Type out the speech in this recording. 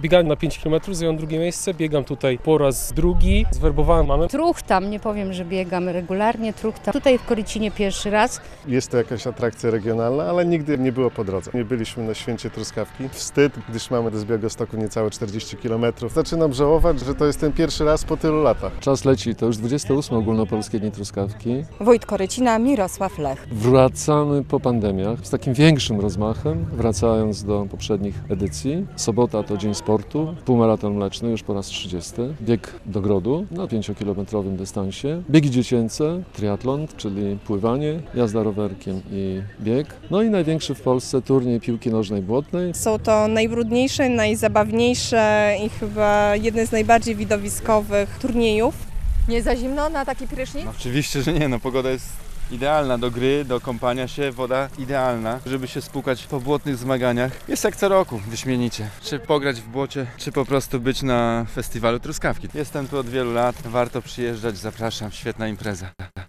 Biegałem na 5 km, zająłem drugie miejsce, biegam tutaj po raz drugi, zwerbowałem mamę. Truchtam, nie powiem, że biegam regularnie, truchtam. Tutaj w Korycinie pierwszy raz. Jest to jakaś atrakcja regionalna, ale nigdy nie było po drodze. Nie byliśmy na święcie truskawki. Wstyd, gdyż mamy do Zbiałegostoku niecałe 40 km. Zaczynam żałować, że to jest ten pierwszy raz po tylu latach. Czas leci, to już 28 ogólnopolskie dni truskawki. Wójt Korycina, Mirosław Lech. Wracamy po pandemiach z takim większym rozmachem, wracając do poprzednich edycji. Sobota to dzień sportu, półmaraton mleczny już po raz 30. Bieg do grodu na 5-kilometrowym dystansie. Biegi dziecięce, triatlon, czyli pływanie, jazda rowerkiem i bieg. No i największy w Polsce turniej piłki nożnej błotnej. Są to najbrudniejsze, najzabawniejsze i chyba jedne z najbardziej widowiskowych turniejów. Nie za zimno na taki prysznic? No, oczywiście, że nie. No, pogoda jest idealna do gry, do kąpania się, woda idealna, żeby się spłukać po błotnych zmaganiach. Jest jak co roku, wyśmienicie. Czy pograć w błocie, czy po prostu być na festiwalu truskawki. Jestem tu od wielu lat, warto przyjeżdżać, zapraszam, świetna impreza.